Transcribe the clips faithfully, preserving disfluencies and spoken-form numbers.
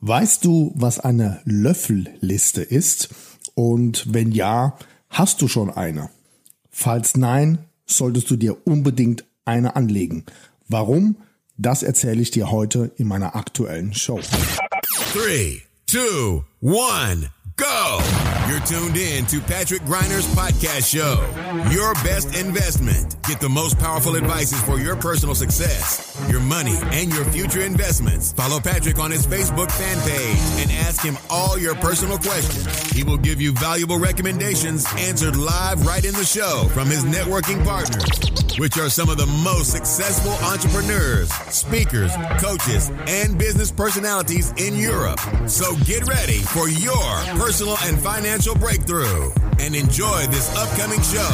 Weißt du, was eine Löffelliste ist? Und wenn ja, hast du schon eine? Falls nein, solltest du dir unbedingt eine anlegen. Warum? Das erzähle ich dir heute in meiner aktuellen Show. Three, two, one, go! You're tuned in to Patrick Greiner's podcast show. Your best investment. Get the most powerful advices for your personal success, your money, and your future investments. Follow Patrick on his Facebook fan page and ask him all your personal questions. He will give you valuable recommendations answered live right in the show from his networking partners, which are some of the most successful entrepreneurs, speakers, coaches, and business personalities in Europe. So get ready for your personal and financial breakthrough and enjoy this upcoming show.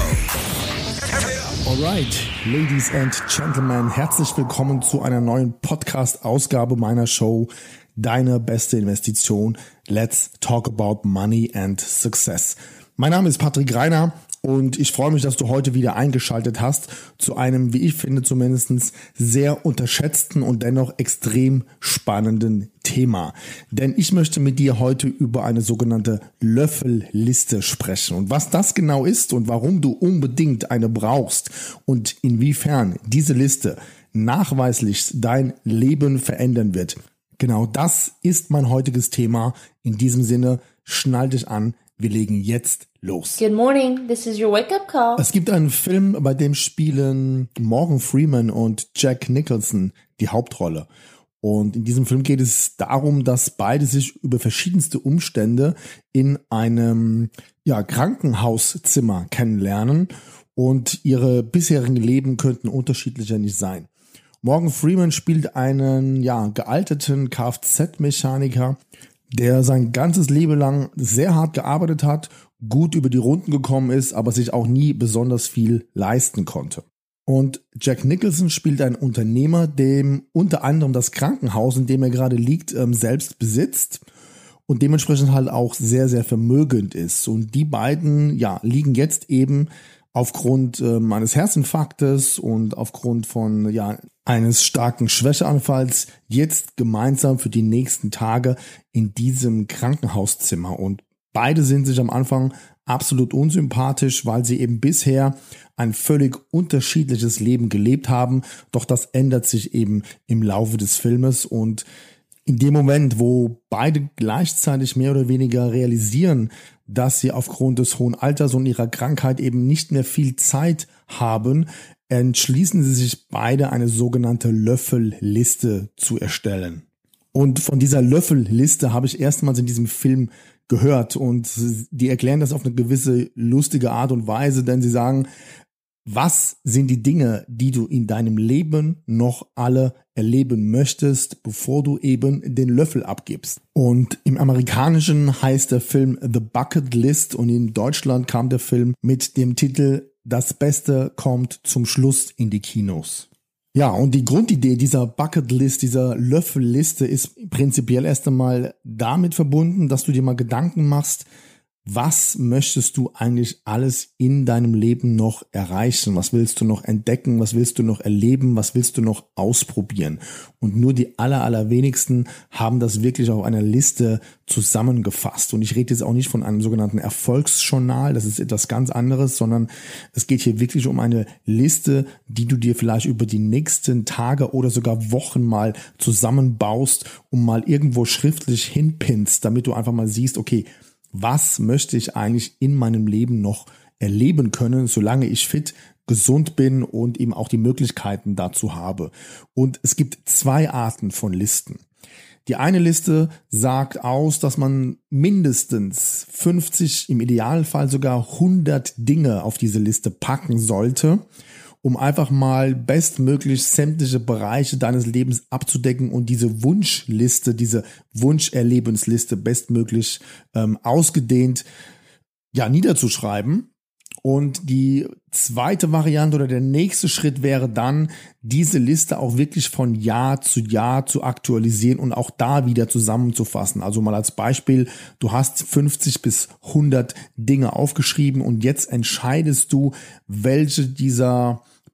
Alright, Ladies and Gentlemen, herzlich willkommen zu einer neuen Podcast-Ausgabe meiner Show Deine beste Investition. Let's talk about money and success. Mein Name ist Patrick Greiner. Und ich freue mich, dass du heute wieder eingeschaltet hast zu einem, wie ich finde zumindest, sehr unterschätzten und dennoch extrem spannenden Thema. Denn ich möchte mit dir heute über eine sogenannte Löffelliste sprechen. Und was das genau ist und warum du unbedingt eine brauchst und inwiefern diese Liste nachweislich dein Leben verändern wird. Genau das ist mein heutiges Thema. In diesem Sinne, schnall dich an. Wir legen jetzt los. Good morning, this is your wake-up call. Es gibt einen Film, bei dem spielen Morgan Freeman und Jack Nicholson die Hauptrolle. Und in diesem Film geht es darum, dass beide sich über verschiedenste Umstände in einem ja, Krankenhauszimmer kennenlernen und ihre bisherigen Leben könnten unterschiedlicher nicht sein. Morgan Freeman spielt einen ja, gealterten Kfz-Mechaniker, der sein ganzes Leben lang sehr hart gearbeitet hat, gut über die Runden gekommen ist, aber sich auch nie besonders viel leisten konnte. Und Jack Nicholson spielt einen Unternehmer, dem unter anderem das Krankenhaus, in dem er gerade liegt, selbst besitzt und dementsprechend halt auch sehr, sehr vermögend ist. Und die beiden ja, liegen jetzt eben aufgrund äh, eines Herzinfarktes und aufgrund von ja eines starken Schwächeanfalls jetzt gemeinsam für die nächsten Tage in diesem Krankenhauszimmer. Und beide sind sich am Anfang absolut unsympathisch, weil sie eben bisher ein völlig unterschiedliches Leben gelebt haben. Doch das ändert sich eben im Laufe des Filmes. Und in dem Moment, wo beide gleichzeitig mehr oder weniger realisieren, dass sie aufgrund des hohen Alters und ihrer Krankheit eben nicht mehr viel Zeit haben, entschließen sie sich beide, eine sogenannte Löffelliste zu erstellen. Und von dieser Löffelliste habe ich erstmals in diesem Film gehört und die erklären das auf eine gewisse lustige Art und Weise, denn sie sagen, was sind die Dinge, die du in deinem Leben noch alle erleben möchtest, bevor du eben den Löffel abgibst? Und im Amerikanischen heißt der Film The Bucket List und in Deutschland kam der Film mit dem Titel Das Beste kommt zum Schluss in die Kinos. Ja, und die Grundidee dieser Bucket List, dieser Löffelliste ist prinzipiell erst einmal damit verbunden, dass du dir mal Gedanken machst, was möchtest du eigentlich alles in deinem Leben noch erreichen? Was willst du noch entdecken? Was willst du noch erleben? Was willst du noch ausprobieren? Und nur die aller, allerwenigsten haben das wirklich auf einer Liste zusammengefasst. Und ich rede jetzt auch nicht von einem sogenannten Erfolgsjournal, das ist etwas ganz anderes, sondern es geht hier wirklich um eine Liste, die du dir vielleicht über die nächsten Tage oder sogar Wochen mal zusammenbaust und mal irgendwo schriftlich hinpinnst, damit du einfach mal siehst, okay, was möchte ich eigentlich in meinem Leben noch erleben können, solange ich fit, gesund bin und eben auch die Möglichkeiten dazu habe. Und es gibt zwei Arten von Listen. Die eine Liste sagt aus, dass man mindestens fünfzig, im Idealfall sogar hundert Dinge auf diese Liste packen sollte, um einfach mal bestmöglich sämtliche Bereiche deines Lebens abzudecken und diese Wunschliste, diese Wunscherlebensliste bestmöglich ähm, ausgedehnt ja niederzuschreiben. Und die zweite Variante oder der nächste Schritt wäre dann, diese Liste auch wirklich von Jahr zu Jahr zu aktualisieren und auch da wieder zusammenzufassen. Also mal als Beispiel, du hast fünfzig bis hundert Dinge aufgeschrieben und jetzt entscheidest du, welche dieser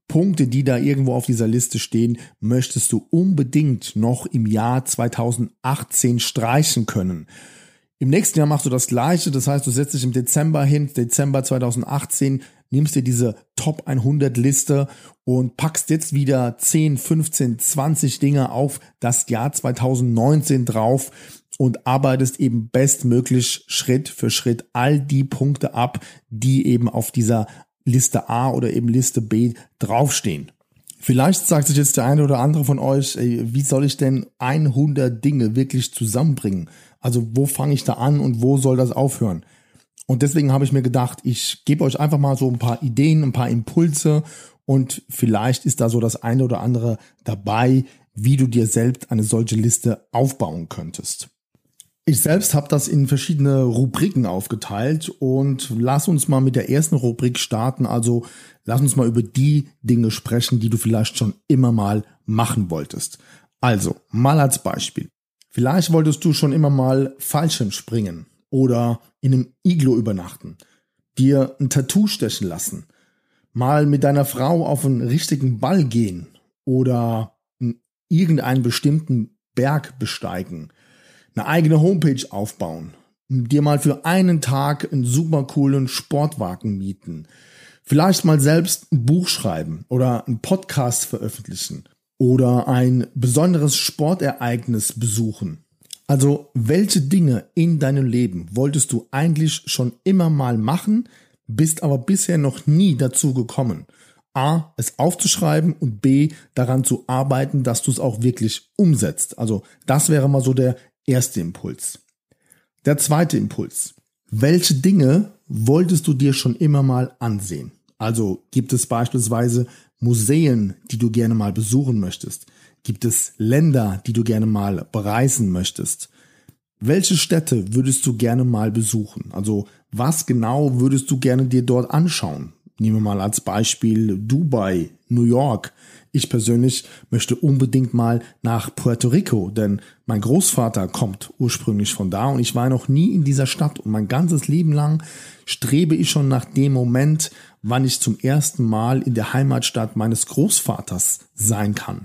Punkte, die da irgendwo auf dieser Liste stehen, möchtest du unbedingt noch im Jahr zweitausendachtzehn streichen können. Im nächsten Jahr machst du das Gleiche, das heißt, du setzt dich im Dezember hin, Dezember zweitausendachtzehn, nimmst dir diese Top hundert Liste und packst jetzt wieder zehn, fünfzehn, zwanzig Dinge auf das Jahr zweitausendneunzehn drauf und arbeitest eben bestmöglich Schritt für Schritt all die Punkte ab, die eben auf dieser Liste A oder eben Liste B draufstehen. Vielleicht sagt sich jetzt der eine oder andere von euch, ey, wie soll ich denn hundert Dinge wirklich zusammenbringen? Also wo fange ich da an und wo soll das aufhören? Und deswegen habe ich mir gedacht, ich gebe euch einfach mal so ein paar Ideen, ein paar Impulse und vielleicht ist da so das eine oder andere dabei, wie du dir selbst eine solche Liste aufbauen könntest. Ich selbst habe das in verschiedene Rubriken aufgeteilt und lass uns mal mit der ersten Rubrik starten. Also lass uns mal über die Dinge sprechen, die du vielleicht schon immer mal machen wolltest. Also mal als Beispiel. Vielleicht wolltest du schon immer mal Fallschirm springen oder in einem Iglo übernachten, dir ein Tattoo stechen lassen, mal mit deiner Frau auf einen richtigen Ball gehen oder irgendeinen bestimmten Berg besteigen, eine eigene Homepage aufbauen, dir mal für einen Tag einen super coolen Sportwagen mieten, vielleicht mal selbst ein Buch schreiben oder einen Podcast veröffentlichen oder ein besonderes Sportereignis besuchen. Also welche Dinge in deinem Leben wolltest du eigentlich schon immer mal machen, bist aber bisher noch nie dazu gekommen? A, es aufzuschreiben und B, daran zu arbeiten, dass du es auch wirklich umsetzt. Also das wäre mal so der erste Impuls. Der zweite Impuls. Welche Dinge wolltest du dir schon immer mal ansehen? Also gibt es beispielsweise Museen, die du gerne mal besuchen möchtest? Gibt es Länder, die du gerne mal bereisen möchtest? Welche Städte würdest du gerne mal besuchen? Also was genau würdest du gerne dir dort anschauen? Nehmen wir mal als Beispiel Dubai, New York. Ich persönlich möchte unbedingt mal nach Puerto Rico, denn mein Großvater kommt ursprünglich von da und ich war noch nie in dieser Stadt und mein ganzes Leben lang strebe ich schon nach dem Moment, wann ich zum ersten Mal in der Heimatstadt meines Großvaters sein kann.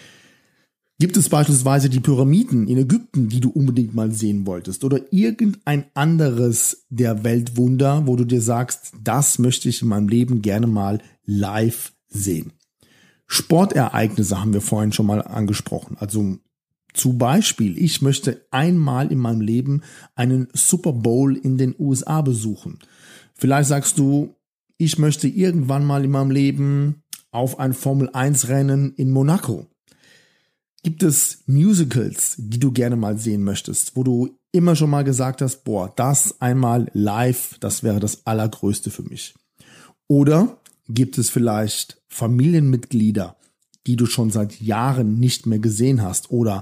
Gibt es beispielsweise die Pyramiden in Ägypten, die du unbedingt mal sehen wolltest oder irgendein anderes der Weltwunder, wo du dir sagst, das möchte ich in meinem Leben gerne mal live sehen? Sportereignisse haben wir vorhin schon mal angesprochen. Also zum Beispiel, ich möchte einmal in meinem Leben einen Super Bowl in den U S A besuchen. Vielleicht sagst du, ich möchte irgendwann mal in meinem Leben auf ein Formel eins Rennen in Monaco. Gibt es Musicals, die du gerne mal sehen möchtest, wo du immer schon mal gesagt hast, boah, das einmal live, das wäre das Allergrößte für mich? Oder gibt es vielleicht Familienmitglieder, die du schon seit Jahren nicht mehr gesehen hast oder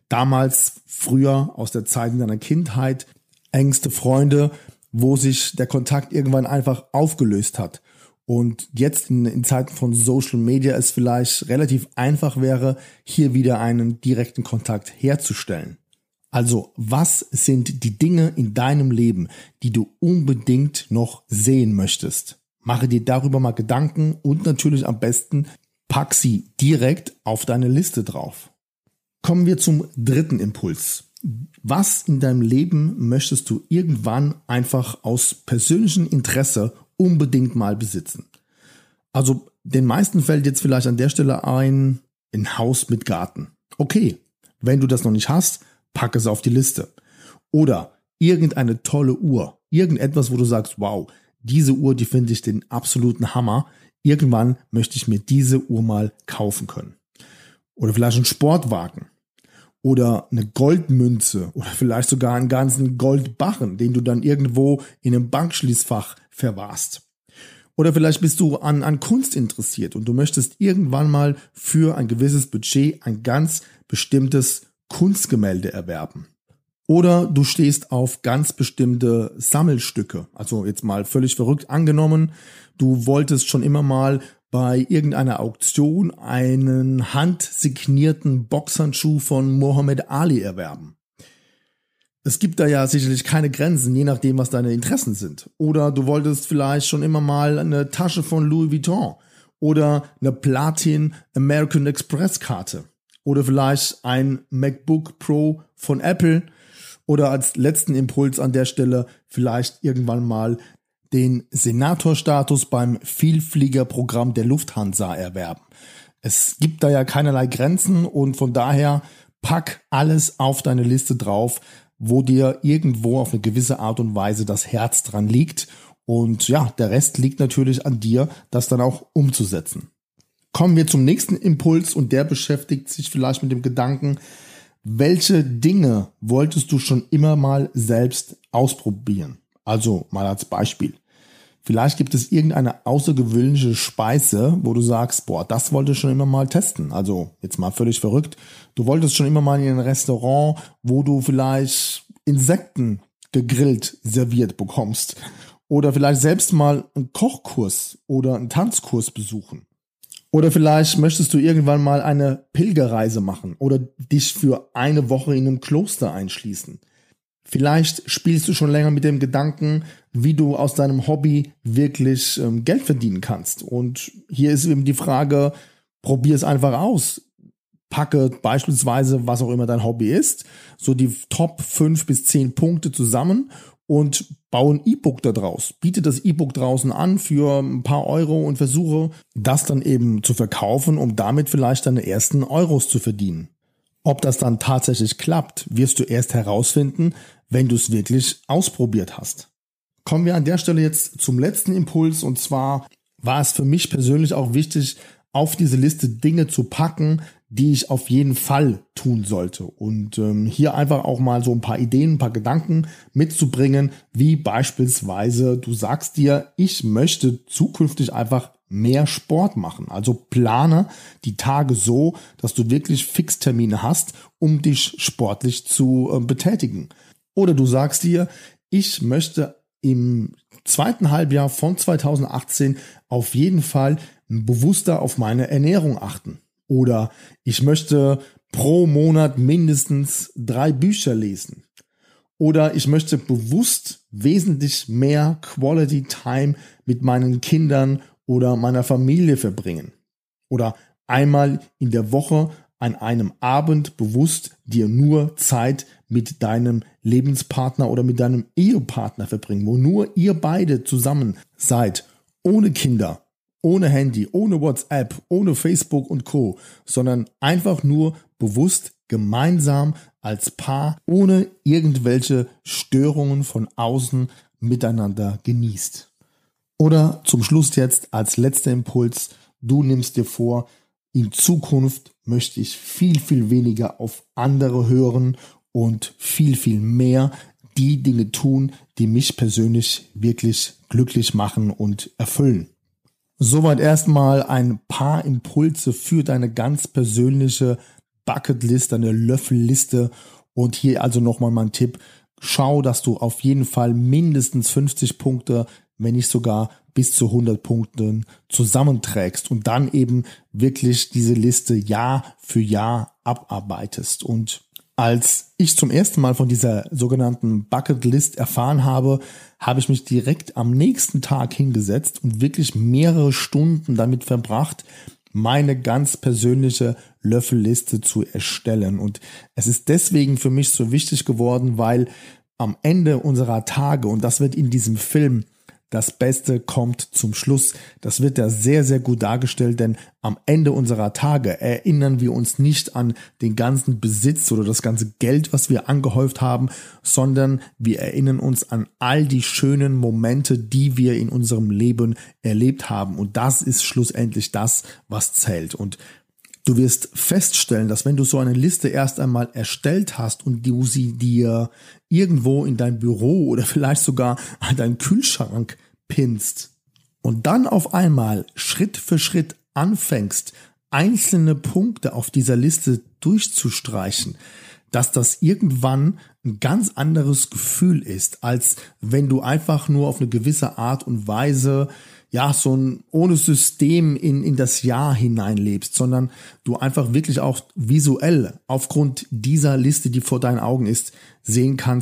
damals früher aus der Zeit in deiner Kindheit engste Freunde, wo sich der Kontakt irgendwann einfach aufgelöst hat? Und jetzt in, in Zeiten von Social Media es vielleicht relativ einfach wäre, hier wieder einen direkten Kontakt herzustellen. Also, was sind die Dinge in deinem Leben, die du unbedingt noch sehen möchtest? Mache dir darüber mal Gedanken und natürlich am besten pack sie direkt auf deine Liste drauf. Kommen wir zum dritten Impuls. Was in deinem Leben möchtest du irgendwann einfach aus persönlichem Interesse unbedingt mal besitzen? Also den meisten fällt jetzt vielleicht an der Stelle ein, ein Haus mit Garten. Okay, wenn du das noch nicht hast, pack es auf die Liste. Oder irgendeine tolle Uhr, irgendetwas, wo du sagst, wow, diese Uhr, die finde ich den absoluten Hammer. Irgendwann möchte ich mir diese Uhr mal kaufen können. Oder vielleicht ein Sportwagen. Oder eine Goldmünze. Oder vielleicht sogar einen ganzen Goldbarren, den du dann irgendwo in einem Bankschließfach verwahrst. Oder vielleicht bist du an, an Kunst interessiert und du möchtest irgendwann mal für ein gewisses Budget ein ganz bestimmtes Kunstgemälde erwerben. Oder du stehst auf ganz bestimmte Sammelstücke. Also jetzt mal völlig verrückt angenommen, du wolltest schon immer mal bei irgendeiner Auktion einen handsignierten Boxhandschuh von Muhammad Ali erwerben. Es gibt da ja sicherlich keine Grenzen, je nachdem, was deine Interessen sind. Oder du wolltest vielleicht schon immer mal eine Tasche von Louis Vuitton oder eine Platin American Express Karte oder vielleicht ein MacBook Pro von Apple oder als letzten Impuls an der Stelle vielleicht irgendwann mal den Senatorstatus beim Vielfliegerprogramm der Lufthansa erwerben. Es gibt da ja keinerlei Grenzen und von daher pack alles auf deine Liste drauf, wo dir irgendwo auf eine gewisse Art und Weise das Herz dran liegt. Und ja, der Rest liegt natürlich an dir, das dann auch umzusetzen. Kommen wir zum nächsten Impuls und der beschäftigt sich vielleicht mit dem Gedanken, welche Dinge wolltest du schon immer mal selbst ausprobieren? Also mal als Beispiel. Vielleicht gibt es irgendeine außergewöhnliche Speise, wo du sagst, boah, das wollte ich schon immer mal testen. Also jetzt mal völlig verrückt. Du wolltest schon immer mal in ein Restaurant, wo du vielleicht Insekten gegrillt serviert bekommst. Oder vielleicht selbst mal einen Kochkurs oder einen Tanzkurs besuchen. Oder vielleicht möchtest du irgendwann mal eine Pilgerreise machen oder dich für eine Woche in einem Kloster einschließen. Vielleicht spielst du schon länger mit dem Gedanken, wie du aus deinem Hobby wirklich ähm, Geld verdienen kannst. Und hier ist eben die Frage, probier es einfach aus. Packe beispielsweise, was auch immer dein Hobby ist, so die Top fünf bis zehn Punkte zusammen und baue ein E-Book da draus. Biete das E-Book draußen an für ein paar Euro und versuche, das dann eben zu verkaufen, um damit vielleicht deine ersten Euros zu verdienen. Ob das dann tatsächlich klappt, wirst du erst herausfinden, wenn du es wirklich ausprobiert hast. Kommen wir an der Stelle jetzt zum letzten Impuls, und zwar war es für mich persönlich auch wichtig, auf diese Liste Dinge zu packen, die ich auf jeden Fall tun sollte. Und ähm, hier einfach auch mal so ein paar Ideen, ein paar Gedanken mitzubringen, wie beispielsweise du sagst dir, ich möchte zukünftig einfach mehr Sport machen. Also plane die Tage so, dass du wirklich Fixtermine hast, um dich sportlich zu äh, betätigen. Oder du sagst dir, ich möchte im zweiten Halbjahr von zweitausendachtzehn auf jeden Fall bewusster auf meine Ernährung achten. Oder ich möchte pro Monat mindestens drei Bücher lesen. Oder ich möchte bewusst wesentlich mehr Quality Time mit meinen Kindern oder meiner Familie verbringen. Oder einmal in der Woche an einem Abend bewusst dir nur Zeit mit deinem Lebenspartner oder mit deinem Ehepartner verbringen, wo nur ihr beide zusammen seid, ohne Kinder, ohne Handy, ohne WhatsApp, ohne Facebook und Co., sondern einfach nur bewusst gemeinsam als Paar, ohne irgendwelche Störungen von außen miteinander genießt. Oder zum Schluss jetzt als letzter Impuls, du nimmst dir vor, in Zukunft möchte ich viel, viel weniger auf andere hören und viel, viel mehr die Dinge tun, die mich persönlich wirklich glücklich machen und erfüllen. Soweit erstmal ein paar Impulse für deine ganz persönliche Bucketlist, deine Löffelliste. Und hier also nochmal mein Tipp. Schau, dass du auf jeden Fall mindestens fünfzig Punkte, wenn nicht sogar bis zu hundert Punkten zusammenträgst und dann eben wirklich diese Liste Jahr für Jahr abarbeitest. Und als ich zum ersten Mal von dieser sogenannten Bucketlist erfahren habe, habe ich mich direkt am nächsten Tag hingesetzt und wirklich mehrere Stunden damit verbracht, meine ganz persönliche Löffelliste zu erstellen. Und es ist deswegen für mich so wichtig geworden, weil am Ende unserer Tage, und das wird in diesem Film, das Beste kommt zum Schluss. Das wird da sehr, sehr gut dargestellt, denn am Ende unserer Tage erinnern wir uns nicht an den ganzen Besitz oder das ganze Geld, was wir angehäuft haben, sondern wir erinnern uns an all die schönen Momente, die wir in unserem Leben erlebt haben. Und das ist schlussendlich das, was zählt. Und du wirst feststellen, dass wenn du so eine Liste erst einmal erstellt hast und du sie dir irgendwo in dein Büro oder vielleicht sogar an deinen Kühlschrank pinnst und dann auf einmal Schritt für Schritt anfängst, einzelne Punkte auf dieser Liste durchzustreichen, dass das irgendwann ein ganz anderes Gefühl ist, als wenn du einfach nur auf eine gewisse Art und Weise ja, so ein ohne System in, in das Jahr hineinlebst, sondern du einfach wirklich auch visuell aufgrund dieser Liste, die vor deinen Augen ist, sehen kannst,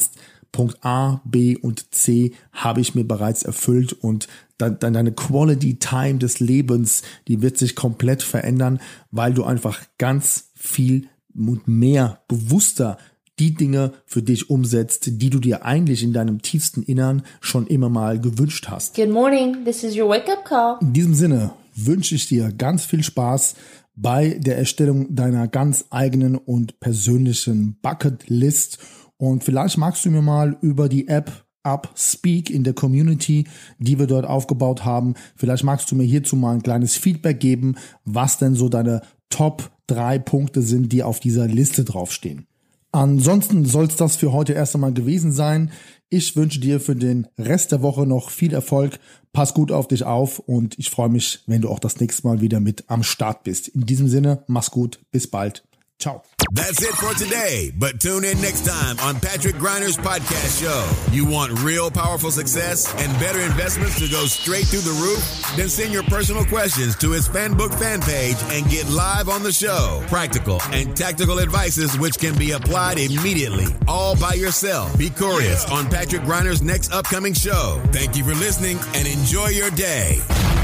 Punkt A, B und C habe ich mir bereits erfüllt und dann deine Quality Time des Lebens, die wird sich komplett verändern, weil du einfach ganz viel und mehr bewusster die Dinge für dich umsetzt, die du dir eigentlich in deinem tiefsten Innern schon immer mal gewünscht hast. Good morning, this is your wake-up call. In diesem Sinne wünsche ich dir ganz viel Spaß bei der Erstellung deiner ganz eigenen und persönlichen Bucketlist. Und vielleicht magst du mir mal über die App Upspeak in der Community, die wir dort aufgebaut haben, vielleicht magst du mir hierzu mal ein kleines Feedback geben, was denn so deine Top drei Punkte sind, die auf dieser Liste draufstehen. Ansonsten soll es das für heute erst einmal gewesen sein. Ich wünsche dir für den Rest der Woche noch viel Erfolg. Pass gut auf dich auf und ich freue mich, wenn du auch das nächste Mal wieder mit am Start bist. In diesem Sinne, mach's gut, bis bald. Ciao. That's it for today, but tune in next time on Patrick Griner's podcast show. You want real powerful success and better investments to go straight through the roof? Then send your personal questions to his Fanbook fan page and get live on the show. Practical and tactical advices which can be applied immediately, all by yourself. Be curious on Patrick Griner's next upcoming show. Thank you for listening and enjoy your day.